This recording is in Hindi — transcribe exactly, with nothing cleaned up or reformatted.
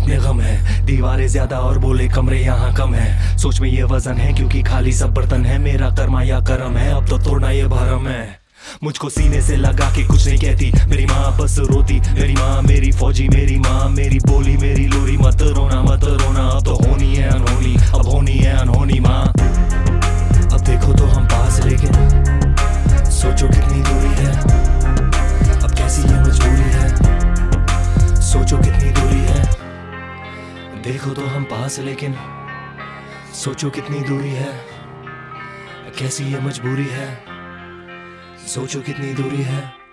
अपने गम है, दीवारें ज्यादा और बोले कमरे यहाँ कम है। सोच में ये वजन है क्योंकि खाली सब बर्तन है। मेरा कर्मा या करम है, अब तो तोड़ना ये भरम है। मुझको सीने से लगा के कुछ नहीं कहती मेरी माँ, बस रोती मेरी माँ। मेरी फौजी मेरी माँ, मेरी बोली मेरी लोरी। मत रोना मत रोना, अब तो होनी है अनहोनी, अब होनी है अनहोनी माँ। अब देखो तो हम पास, लेकिन सोचो कितनी दूरी है। अब कैसी ये मजबूरी है, सोचो कितनी दूरी है। देखो तो हम पास, लेकिन सोचो कितनी दूरी है। कैसी ये मजबूरी है, सोचो कितनी दूरी है।